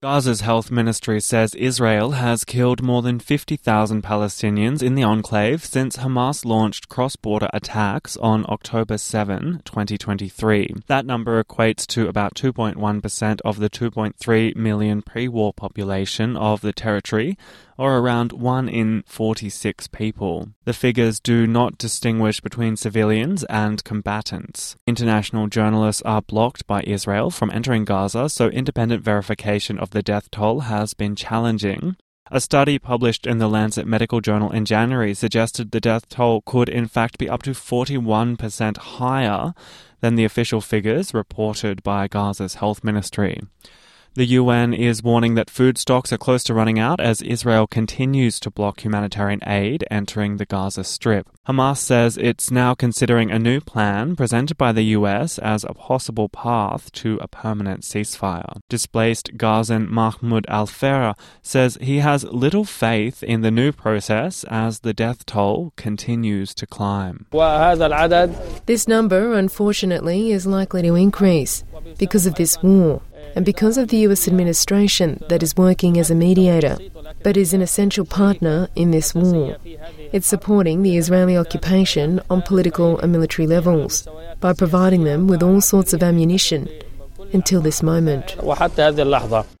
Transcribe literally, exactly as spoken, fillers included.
Gaza's health ministry says Israel has killed more than fifty thousand Palestinians in the enclave since Hamas launched cross-border attacks on October seventh, twenty twenty-three. That number equates to about two point one percent of the two point three million pre-war population of the territory, or around one in forty-six people. The figures do not distinguish between civilians and combatants. International journalists are blocked by Israel from entering Gaza, so independent verification of the death toll has been challenging. A study published in the Lancet Medical Journal in January suggested the death toll could in fact be up to forty-one percent higher than the official figures reported by Gaza's health ministry. The U N is warning that food stocks are close to running out as Israel continues to block humanitarian aid entering the Gaza Strip. Hamas says it's now considering a new plan presented by the U S as a possible path to a permanent ceasefire. Displaced Gazan Mahmoud Al-Farah says he has little faith in the new process as the death toll continues to climb. This number, unfortunately, is likely to increase because of this war, and because of the U S administration that is working as a mediator, but is an essential partner in this war. It's supporting the Israeli occupation on political and military levels by providing them with all sorts of ammunition until this moment.